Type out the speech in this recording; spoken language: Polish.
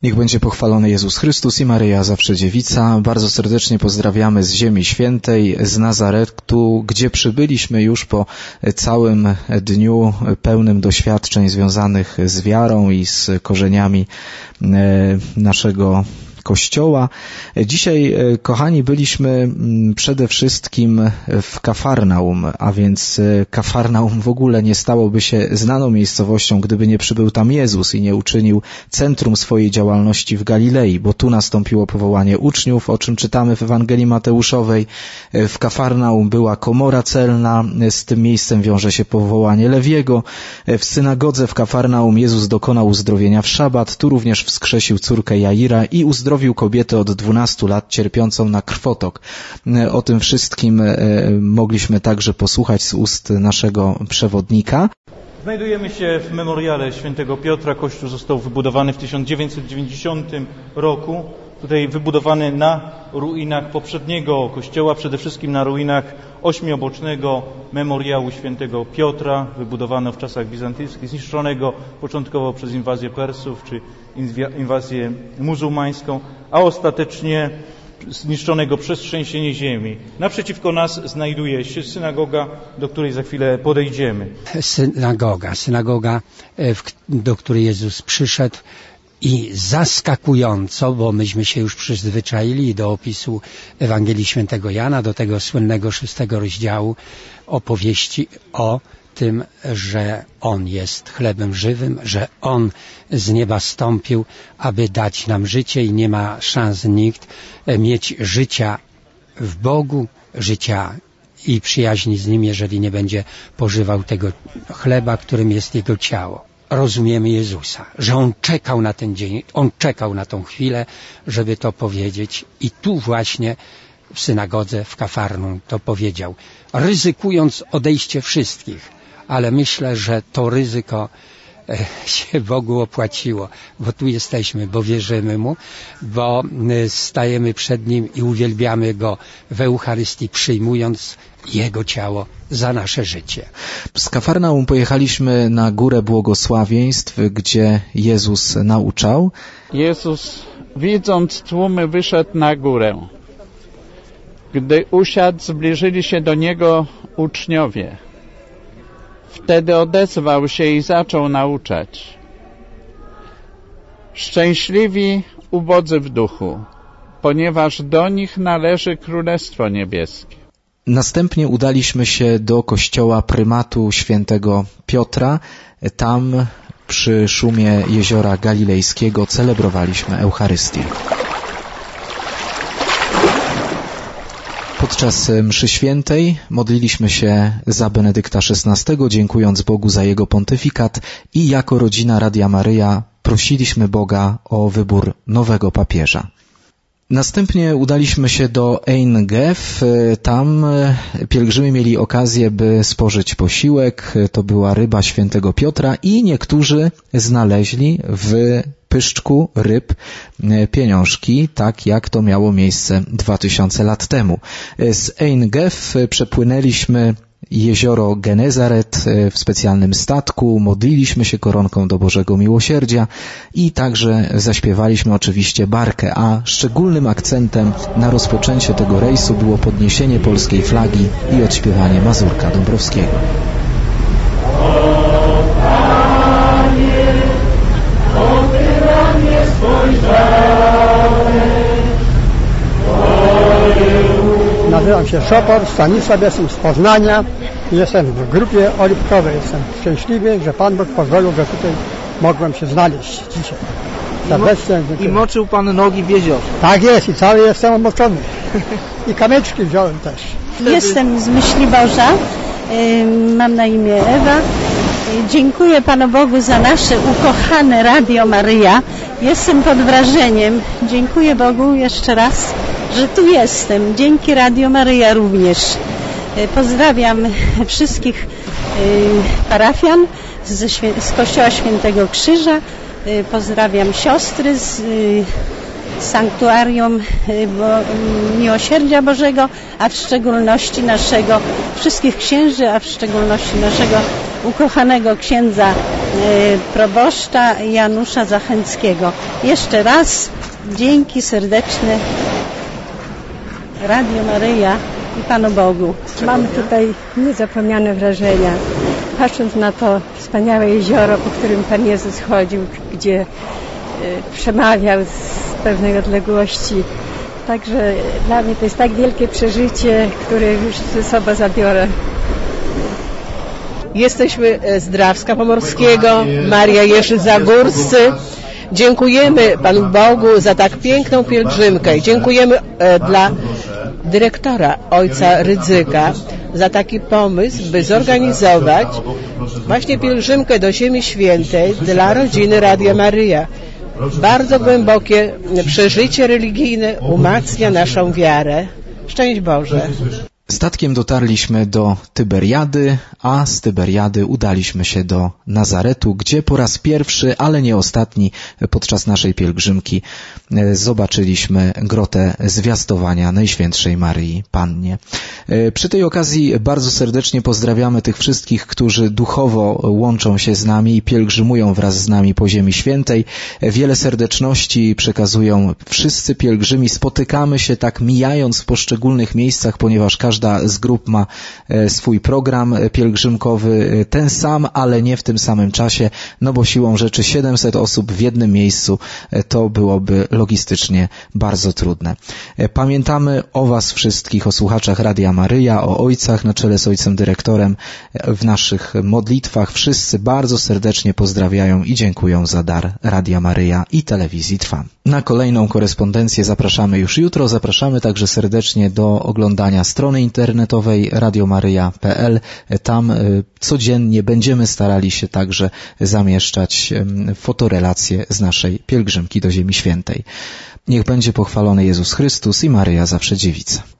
Niech będzie pochwalony Jezus Chrystus i Maryja Zawsze Dziewica. Bardzo serdecznie pozdrawiamy z Ziemi Świętej, z Nazaretu, gdzie przybyliśmy już po całym dniu pełnym doświadczeń związanych z wiarą i z korzeniami naszego Kościoła. Dzisiaj, kochani, byliśmy przede wszystkim w Kafarnaum, a więc Kafarnaum w ogóle nie stałoby się znaną miejscowością, gdyby nie przybył tam Jezus i nie uczynił centrum swojej działalności w Galilei, bo tu nastąpiło powołanie uczniów, o czym czytamy w Ewangelii Mateuszowej. W Kafarnaum była komora celna, z tym miejscem wiąże się powołanie Lewiego. W synagodze w Kafarnaum Jezus dokonał uzdrowienia w szabat, tu również wskrzesił córkę Jaira i uzdrowił kobietę od 12 lat cierpiącą na krwotok. O tym wszystkim mogliśmy także posłuchać z ust naszego przewodnika. Znajdujemy się w memoriale świętego Piotra. Kościół został wybudowany w 1990 roku. Tutaj wybudowany na ruinach poprzedniego kościoła, przede wszystkim na ruinach ośmiobocznego memoriału świętego Piotra, wybudowano w czasach bizantyjskich, zniszczonego początkowo przez inwazję Persów czy inwazję muzułmańską, a ostatecznie zniszczonego przez trzęsienie ziemi. Naprzeciwko nas znajduje się synagoga, do której za chwilę podejdziemy. Synagoga, do której Jezus przyszedł. I zaskakująco, bo myśmy się już przyzwyczaili do opisu Ewangelii Świętego Jana, do tego słynnego 6 rozdziału opowieści o tym, że On jest chlebem żywym, że On z nieba stąpił, aby dać nam życie i nie ma szans nikt mieć życia w Bogu, życia i przyjaźni z Nim, jeżeli nie będzie pożywał tego chleba, którym jest Jego ciało. Rozumiemy Jezusa, że On czekał na ten dzień, On czekał na tą chwilę, żeby to powiedzieć i tu właśnie w synagodze w Kafarnaum to powiedział, ryzykując odejście wszystkich, ale myślę, że to ryzyko się Bogu opłaciło, bo tu jesteśmy, bo wierzymy Mu, bo stajemy przed Nim i uwielbiamy Go w Eucharystii, przyjmując Jego ciało za nasze życie. Z Kafarnaum pojechaliśmy na Górę Błogosławieństw, gdzie Jezus nauczał. Jezus, widząc tłumy, wyszedł na górę. Gdy usiadł, zbliżyli się do Niego uczniowie. Wtedy odezwał się i zaczął nauczać. Szczęśliwi ubodzy w duchu, ponieważ do nich należy Królestwo Niebieskie. Następnie udaliśmy się do kościoła prymatu świętego Piotra. Tam przy szumie jeziora Galilejskiego celebrowaliśmy Eucharystię. Podczas mszy świętej modliliśmy się za Benedykta XVI, dziękując Bogu za jego pontyfikat i jako rodzina Radia Maryja prosiliśmy Boga o wybór nowego papieża. Następnie udaliśmy się do Ein Gef. Tam pielgrzymi mieli okazję, by spożyć posiłek. To była ryba świętego Piotra i niektórzy znaleźli w pyszczku ryb pieniążki, tak jak to miało miejsce 2000 lat temu. Z Ein Gef przepłynęliśmy jezioro Genezaret w specjalnym statku, modliliśmy się koronką do Bożego Miłosierdzia i także zaśpiewaliśmy oczywiście barkę, a szczególnym akcentem na rozpoczęcie tego rejsu było podniesienie polskiej flagi i odśpiewanie Mazurka Dąbrowskiego. Nazywam się Szopor, Stanisław, jestem z Poznania. Jestem w grupie olipkowej. Jestem szczęśliwy, że Pan Bóg pozwolił, że tutaj mogłem się znaleźć dzisiaj. I moczył Pan nogi w jeziorze. Tak jest i cały jestem omoczony. I kamyczki wziąłem też. Jestem z Myśliborza. Mam na imię Ewa. Dziękuję Panu Bogu za nasze ukochane Radio Maryja. Jestem pod wrażeniem. Dziękuję Bogu jeszcze raz, że tu jestem. Dzięki Radio Maryja również. Pozdrawiam wszystkich parafian z Kościoła Świętego Krzyża. Pozdrawiam siostry z Sanktuarium Miłosierdzia Bożego, a w szczególności wszystkich księży, a w szczególności naszego ukochanego księdza proboszcza Janusza Zachęckiego. Jeszcze raz dzięki serdeczne Radio Maryja i Panu Bogu. Mam tutaj niezapomniane wrażenia. Patrząc na to wspaniałe jezioro, po którym Pan Jezus chodził, gdzie przemawiał z pewnej odległości. Także dla mnie to jest tak wielkie przeżycie, które już ze sobą zabiorę. Jesteśmy z Drawska Pomorskiego, Maria Jerzy Zagórscy. Dziękujemy Panu Bogu za tak piękną pielgrzymkę. Dziękujemy dla dyrektora ojca Rydzyka za taki pomysł, by zorganizować właśnie pielgrzymkę do Ziemi Świętej dla rodziny Radia Maryja. Bardzo głębokie przeżycie religijne umacnia naszą wiarę. Szczęść Boże. Statkiem dotarliśmy do Tyberiady, a z Tyberiady udaliśmy się do Nazaretu, gdzie po raz pierwszy, ale nie ostatni podczas naszej pielgrzymki zobaczyliśmy grotę zwiastowania Najświętszej Maryi Pannie. Przy tej okazji bardzo serdecznie pozdrawiamy tych wszystkich, którzy duchowo łączą się z nami i pielgrzymują wraz z nami po Ziemi Świętej. Wiele serdeczności przekazują wszyscy pielgrzymi. Spotykamy się tak mijając w poszczególnych miejscach, ponieważ każda z grup ma swój program pielgrzymkowy, ten sam, ale nie w tym samym czasie, no bo siłą rzeczy 700 osób w jednym miejscu to byłoby logistycznie bardzo trudne. Pamiętamy o Was wszystkich, o słuchaczach Radia Maryja, o ojcach na czele z ojcem dyrektorem w naszych modlitwach. Wszyscy bardzo serdecznie pozdrawiają i dziękują za dar Radia Maryja i Telewizji Trwam. Na kolejną korespondencję zapraszamy już jutro. Zapraszamy także serdecznie do oglądania strony internetowej radiomaryja.pl. Tam codziennie będziemy starali się także zamieszczać fotorelacje z naszej pielgrzymki do Ziemi Świętej. Niech będzie pochwalony Jezus Chrystus i Maryja Zawsze Dziewica.